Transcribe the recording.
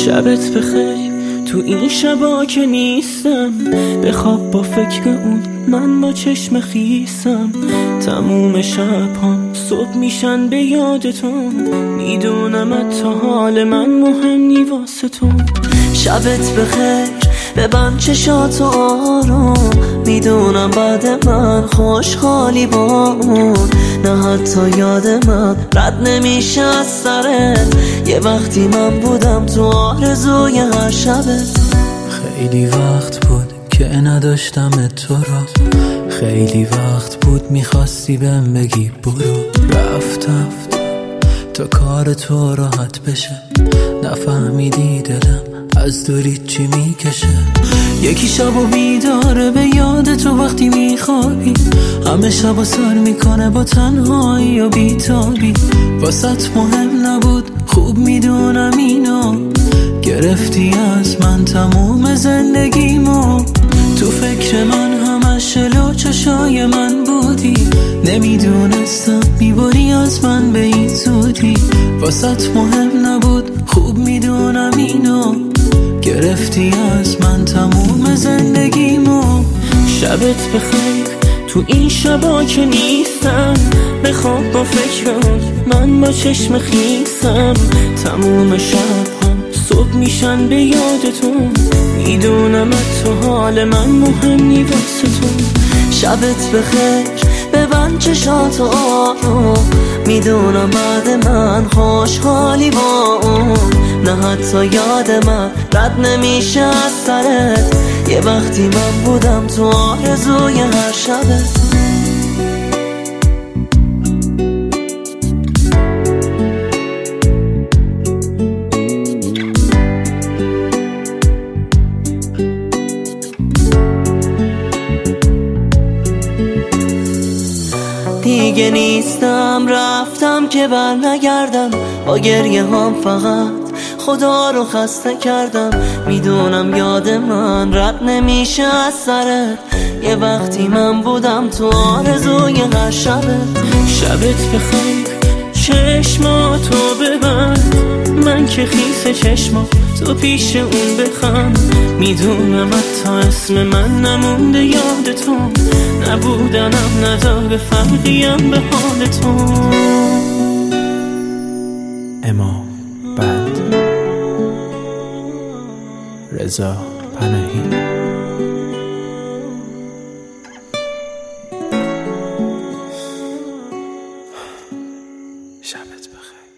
شبت بخیر تو این شبا که نیستم، بخواب با فکر اون من با چشم خیسم. تموم شب‌هام صبح میشن به یادتون، میدونم تا حال من مهم نی واسه تو. شبت بخیر ببند چشاتو آروم، میدونم بعد من خوشحالی با اون. نه حتی یاد من رد نمیشه از سرت، یه وقتی من بودم تو آرزوی هر شبت. خیلی وقت بود که نداشتم تو را، خیلی وقت بود میخواستی بهم بگی برو. رفتم تا کار تو راحت بشه، نفهمیدی دلم از دوری چی میکشه. یکی شبو بیداره به یاد تو وقتی میخوابی، همه شبو سر میکنه با تنهایی و بیتابی. واسط مهم نبود خوب میدونم اینو، گرفتی از من تموم زندگیمو. تو فکر من همش لو چشای من بودی، نمیدونستم میبری از من به این زودی. واسط مهم نبود خوب میدونم اینو، گرفتی از من تموم زندگیمو. شبت بخیر تو این شبا که نیستم، بخواب با فکر اون من با چشم خیسم. تموم شب‌هام صبح میشن به یادتون، میدونم تو حال من مهم نی واسه تو. شبت بخیر ببند چشاتو آروم، میدونم بعد من خوشحالی با اون. نه حتی یاد من رد نمیشه از سرت، یه وقتی من بودم تو آرزوی هر شبت. دیگه نیستم رفتم که بر نگردم، با گریه هم فقط خدا رو خسته کردم. میدونم یاد من رد نمیشه از سرت، یه وقتی من بودم تو آرزوی هر شبت. شبت بخیر چشماتو ببند، من که خیس چشماتو پیش اون بخند. میدونم حتی اسم من نمونده یادتون، نبودنم نداره فرقیم به حالتون. امام بند رضا پناهی. شبت بخیر.